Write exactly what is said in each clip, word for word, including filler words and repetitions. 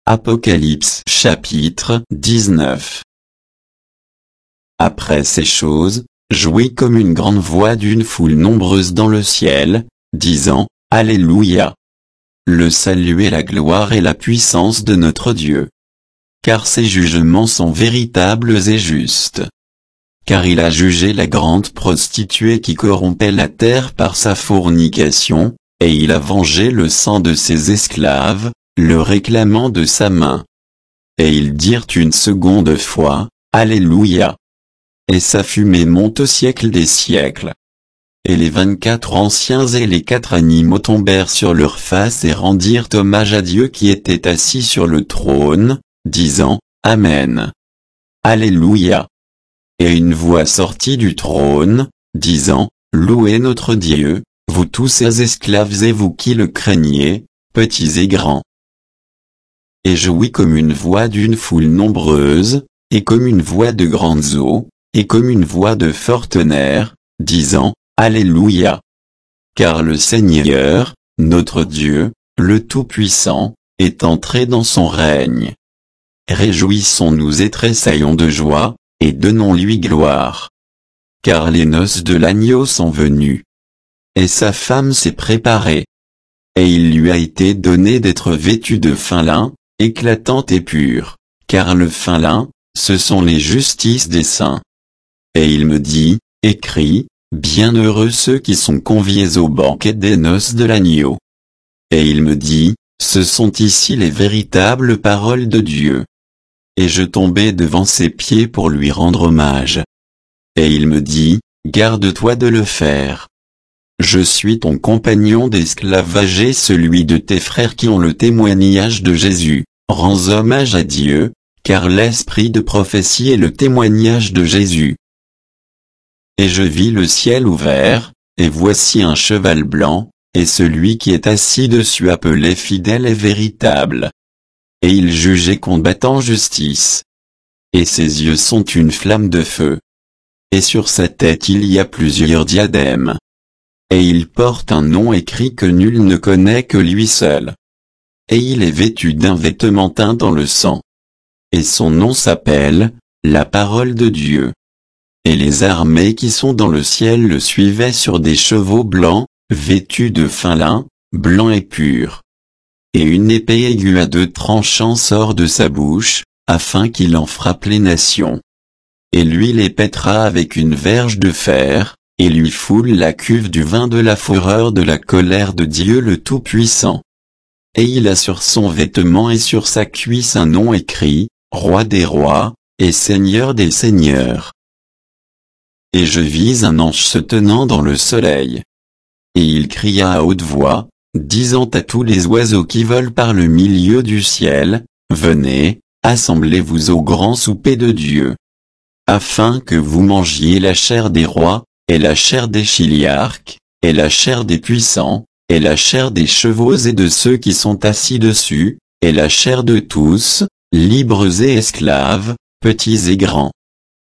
Apocalypse chapitre dix-neuf. Après ces choses, jouit comme une grande voix d'une foule nombreuse dans le ciel, disant, Alléluia! Le salut et la gloire et la puissance de notre Dieu. Car ses jugements sont véritables et justes. Car il a jugé la grande prostituée qui corrompait la terre par sa fornication, et il a vengé le sang de ses esclaves, le réclamant de sa main. Et ils dirent une seconde fois, Alléluia! Et sa fumée monte au siècle des siècles. Et les vingt-quatre anciens et les quatre animaux tombèrent sur leurs faces et rendirent hommage à Dieu qui était assis sur le trône, disant, Amen. Alléluia. Et une voix sortit du trône, disant, Louez notre Dieu, vous tous ses esclaves et vous qui le craignez, petits et grands. Et jouit comme une voix d'une foule nombreuse, et comme une voix de grandes eaux, et comme une voix de fort tonnerre, disant, Alléluia! Car le Seigneur, notre Dieu, le Tout-Puissant, est entré dans son règne. Réjouissons-nous et tressaillons de joie, et donnons-lui gloire. Car les noces de l'agneau sont venues. Et sa femme s'est préparée. Et il lui a été donné d'être vêtue de fin lin, éclatante et pure, car le fin lin, ce sont les justices des saints. Et il me dit, écris, bienheureux ceux qui sont conviés au banquet des noces de l'agneau. Et il me dit, ce sont ici les véritables paroles de Dieu. Et je tombai devant ses pieds pour lui rendre hommage. Et il me dit, garde-toi de le faire. Je suis ton compagnon d'esclavage et celui de tes frères qui ont le témoignage de Jésus. Rends hommage à Dieu, car l'esprit de prophétie est le témoignage de Jésus. Et je vis le ciel ouvert, et voici un cheval blanc, et celui qui est assis dessus appelé fidèle et véritable. Et il jugeait combattant justice. Et ses yeux sont une flamme de feu. Et sur sa tête il y a plusieurs diadèmes. Et il porte un nom écrit que nul ne connaît que lui seul. Et il est vêtu d'un vêtement teint dans le sang. Et son nom s'appelle, la parole de Dieu. Et les armées qui sont dans le ciel le suivaient sur des chevaux blancs, vêtus de fin lin, blanc et pur. Et une épée aiguë à deux tranchants sort de sa bouche, afin qu'il en frappe les nations. Et lui les pètera avec une verge de fer, et lui foule la cuve du vin de la fureur de la colère de Dieu le Tout-Puissant. Et il a sur son vêtement et sur sa cuisse un nom écrit, Roi des rois, et Seigneur des seigneurs. Et je vis un ange se tenant dans le soleil. Et il cria à haute voix, disant à tous les oiseaux qui volent par le milieu du ciel, Venez, assemblez-vous au grand souper de Dieu. Afin que vous mangiez la chair des rois, et la chair des chiliarques, et la chair des puissants, et la chair des chevaux et de ceux qui sont assis dessus, et la chair de tous, libres et esclaves, petits et grands.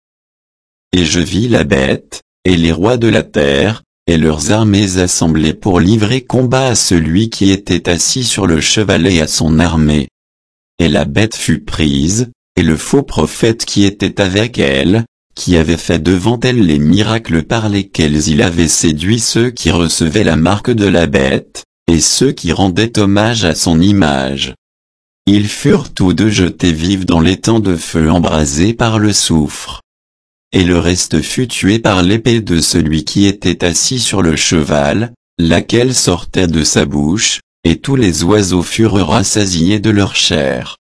Et je vis la bête, et les rois de la terre, et leurs armées assemblées pour livrer combat à celui qui était assis sur le cheval et à son armée. Et la bête fut prise, et le faux prophète qui était avec elle, qui avait fait devant elle les miracles par lesquels il avait séduit ceux qui recevaient la marque de la bête, et ceux qui rendaient hommage à son image. Ils furent tous deux jetés vifs dans l'étang de feu embrasé par le soufre. Et le reste fut tué par l'épée de celui qui était assis sur le cheval, laquelle sortait de sa bouche, et tous les oiseaux furent rassasiés de leur chair.